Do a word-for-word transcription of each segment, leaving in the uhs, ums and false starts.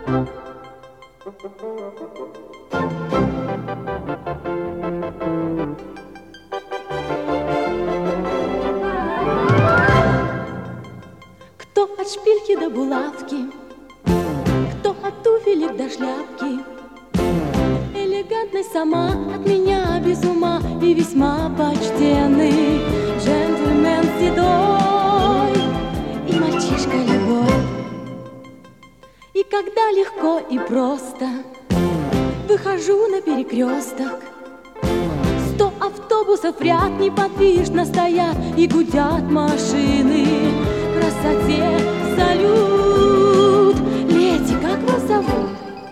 Кто от шпильки до булавки, кто от туфелек до шляпки, элегантность сама от меня без ума и весьма почтенный джентльмен седой и мальчишка любой. И когда легко и просто выхожу на перекресток, сто автобусов в ряд неподвижно стоят и гудят машины. Красоте салют. Леди, как вас зовут?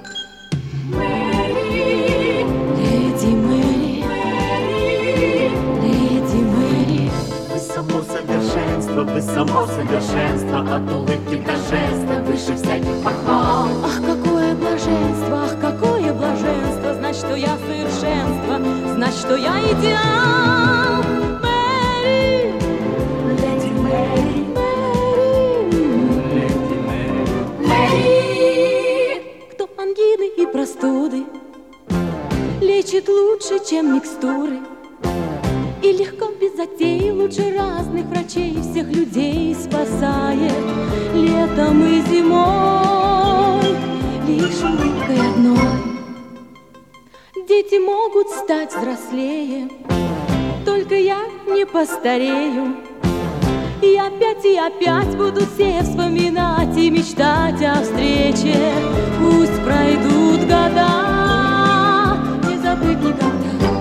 Мэри. Леди Мэри. Мэри. Леди Мэри. Вы само совершенство, вы само совершенство, от улыбки до жеста выше всяких похвал. Ах, какое блаженство, ах, какое блаженство, знать, что я совершенство, знать, что я идеал. Мэри. Леди Мэри. Леди Мэри. Мэри. Кто ангины и простуды лечит лучше, чем микстуры, и легко, без затей, лучше разных врачей всех людей спасает летом и зимой лишь улыбкой одной. Дети могут стать взрослее, только я не постарею. И опять и опять будут все вспоминать и мечтать о встрече. Пусть пройдут года, не забыть никогда.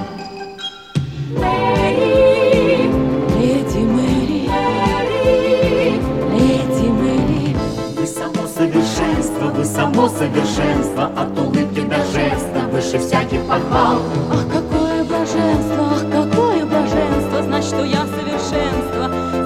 Мэри. Леди Мэри. Мэри. Леди Мэри. Вы само совершенство, вы само совершенство, от улыбки до жеста выше всяких похвал. Ах, какое блаженство, ах, какое блаженство, знать, что я совершенство,